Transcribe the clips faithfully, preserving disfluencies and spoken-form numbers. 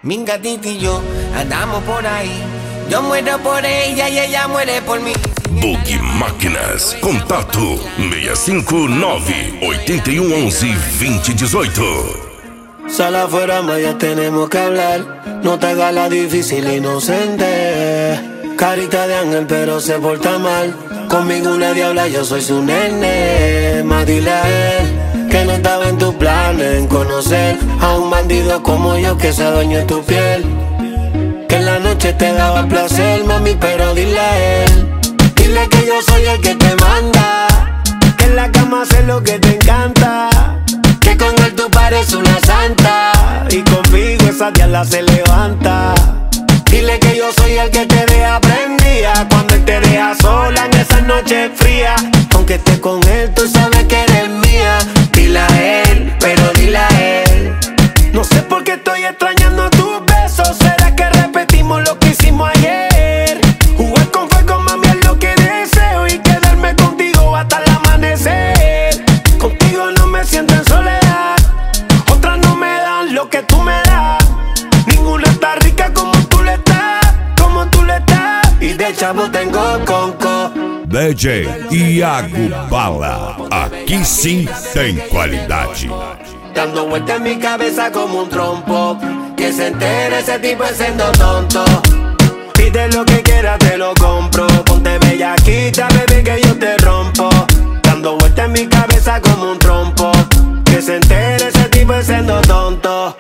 Mi gatita y yo andamos por ahí. Yo muero por ella y ella muere por mí. Bug Máquinas. Contato seis cinco nove, oito um, onze, dois zero um oito. Sal afuera, más ya tenemos que hablar. No te hagas la difícil inocente. Carita de ángel pero se porta mal. Conmigo una diabla, yo soy su nene. Más dile a él que no estaba en tus planes en conocer a un bandido como yo que se adueñó en tu piel. Que en la noche te daba placer, mami, pero dile a él. Dile que yo soy el que te manda, que en la cama hace lo que te encanta, que con él tú pareces una santa y conmigo esa diabla se levanta. Dile que yo soy el que te deja prendida cuando él te deja sola en esas noches frías. Aunque estés con él, tú sabes que eres mía. Dile a él, pero dile a él. No sé por qué estoy extrañando tus besos. ¿Será que repetimos lo que hicimos ayer? Jugar con fuego, mami, es lo que deseo, y quedarme contigo hasta el amanecer. Contigo no me siento en soledad. Otras no me dan lo que tú me das. Ninguna está rica como tú le estás, como tú le estás. Y de chavo tengo conco. D J Iago Bala. Aqui sim tem qualidade. Dando vueltas en mi cabeza como un trompo. Que se entere ese tipo es siendo tonto. Pide lo que quieras, te lo compro. Ponte bellaquita, baby, que yo te rompo. Dando vueltas en mi cabeza como un trompo. Que se entere ese tipo es siendo tonto.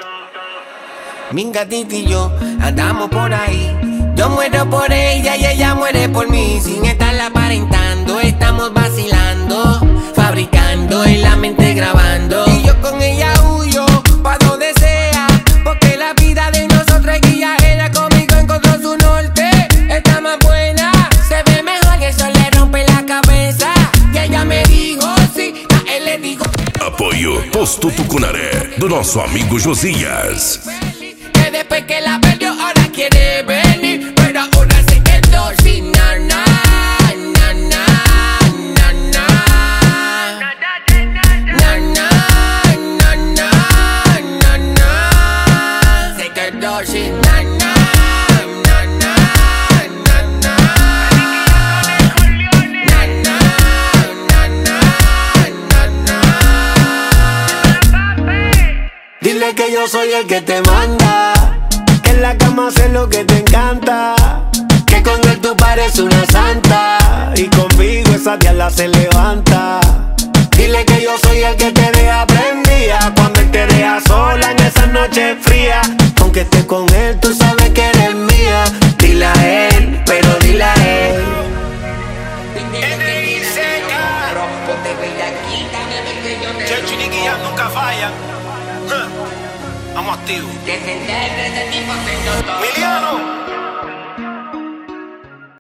Mi gatita y yo andamos por ahí. Yo muero por ella y ella muere por mí. Sin estarla aparentando, estamos vacilando, fabricando en la mente grabando. Y yo con ella huyo pa' donde sea, porque la vida de nosotros es guía. Ella conmigo encontró su norte. Está más buena, se ve mejor y eso le rompe la cabeza. Y ella me dijo sí, a él le dijo. Apoio Posto Tucunaré, do nosso amigo Josias. Que después que la perdió ahora quiere venir, pero ahora se quedó sin nana, nana, nana, nana, nana, nana, se quedó sin nana, nana, nana, nana, nana, nana. Dile que yo soy el que te manda, que en la cama hace lo que te encanta, que con él tú pareces una santa y conmigo esa diabla se levanta. Dile que yo soy el que te deja prendida cuando él te deja sola en esas noches frías. Aunque estés con él, tú sabes que eres mía. Dile a él, pero dile a él. Checho y Nicky Jam nunca fallan. Huh. Vamos activos. Emiliano.